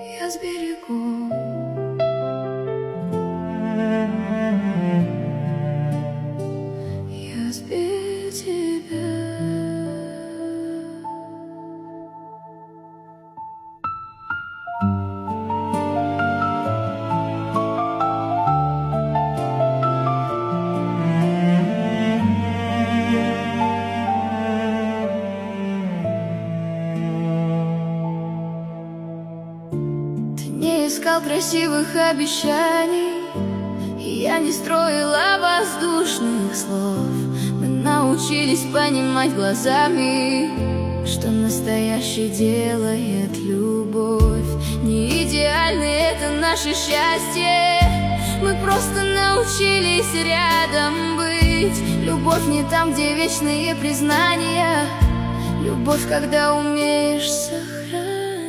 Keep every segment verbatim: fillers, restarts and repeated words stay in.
я сберегу. Я сберегу тебя. Не искал красивых обещаний, и я не строила воздушных слов. Мы научились понимать глазами, что настоящее делает любовь. Не идеальное это наше счастье, мы просто научились рядом быть. Любовь не там, где вечные признания, любовь, когда умеешь сохранить.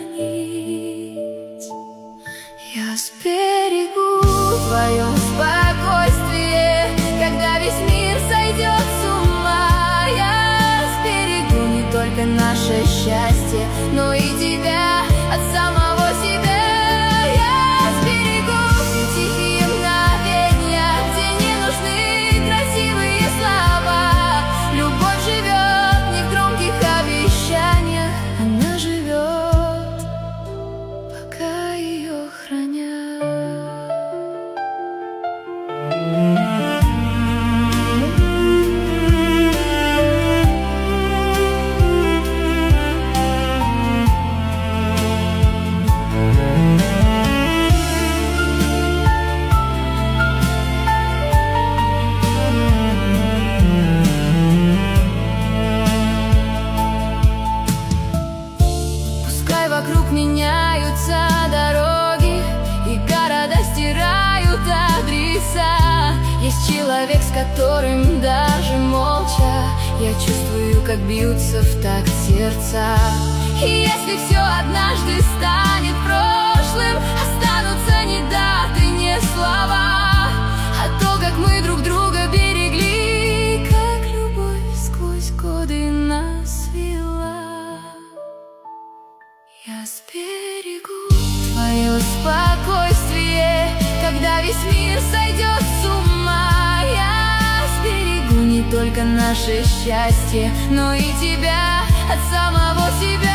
Я сберегу твое спокойствие, когда весь мир сойдет с ума. Я сберегу не только наше счастье, но и тебя от самого себя. Я сберегу все тихие мгновения, где не нужны красивые слова. Любовь живет не в громких обещаниях, она живет, пока ее хранят. Вокруг меняются дороги, и города стирают адреса. Есть человек, с которым даже молча я чувствую, как бьются в такт сердца. И если все однажды станет прошлым, останутся не даты, не слова, а то, как мы друг друга берегли, как любовь сквозь годы нас вела. Я сберегу твое спокойствие, когда весь мир сойдет с ума. Я сберегу не только наше счастье, но и тебя от самого себя.